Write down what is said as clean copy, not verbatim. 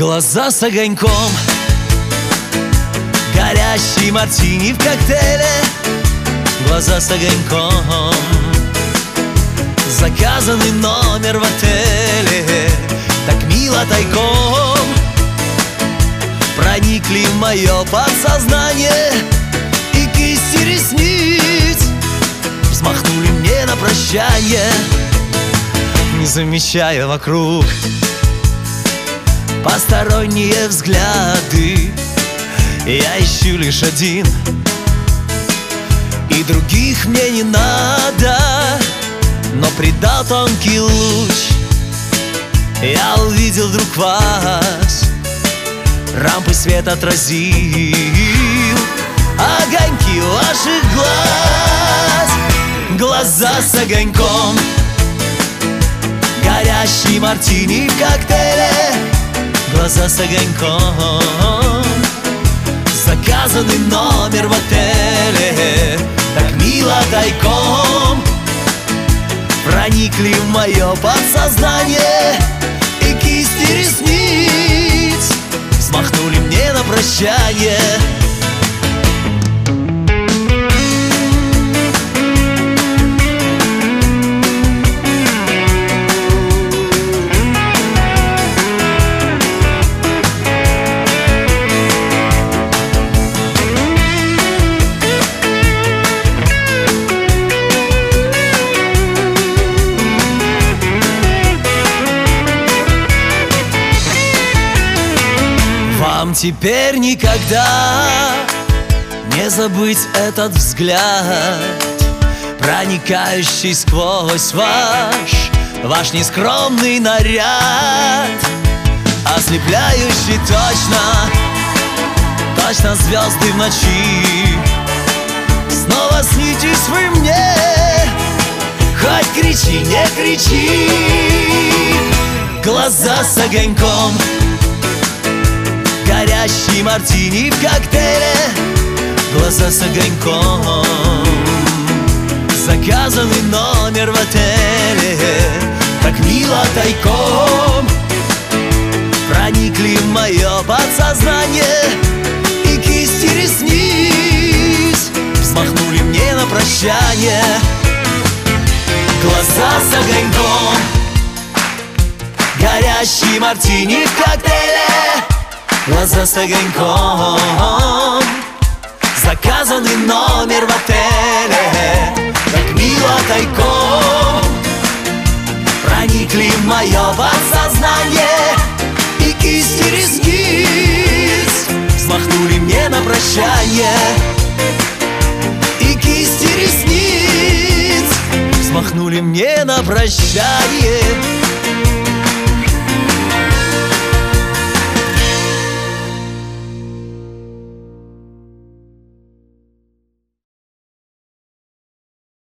Глаза с огоньком, горящий мартини в коктейле. Глаза с огоньком, заказанный номер в отеле. Так мило тайком проникли в мое подсознание, и кисти ресниц взмахнули мне на прощание, не замечая вокруг посторонние взгляды. Я ищу лишь один, и других мне не надо. Но придал тонкий луч, я увидел вдруг вас. Рампы свет отразил огоньки ваших глаз. Глаза с огоньком, горящий мартини в коктейле. Глаза с огоньком, заказанный номер в отеле. Так мило тайком проникли в мое подсознание, и кисти ресниц взмахнули мне на прощание. Вам теперь никогда не забыть этот взгляд, проникающий сквозь ваш нескромный наряд, ослепляющий точно звезды в ночи. Снова снитесь вы мне, хоть кричи, не кричи. Глаза с огоньком, горящий мартини в коктейле. Глаза с огоньком, заказанный номер в отеле. Так мило тайком проникли в мое подсознание, и кисти ресниц взмахнули мне на прощание. Глаза с огоньком, горящий мартини в коктейле. Глаза с огоньком, заказанный номер в отеле. Так мило тайком проникли в мое подсознание, и кисти ресниц взмахнули мне на прощание, и кисти ресниц взмахнули мне на прощание.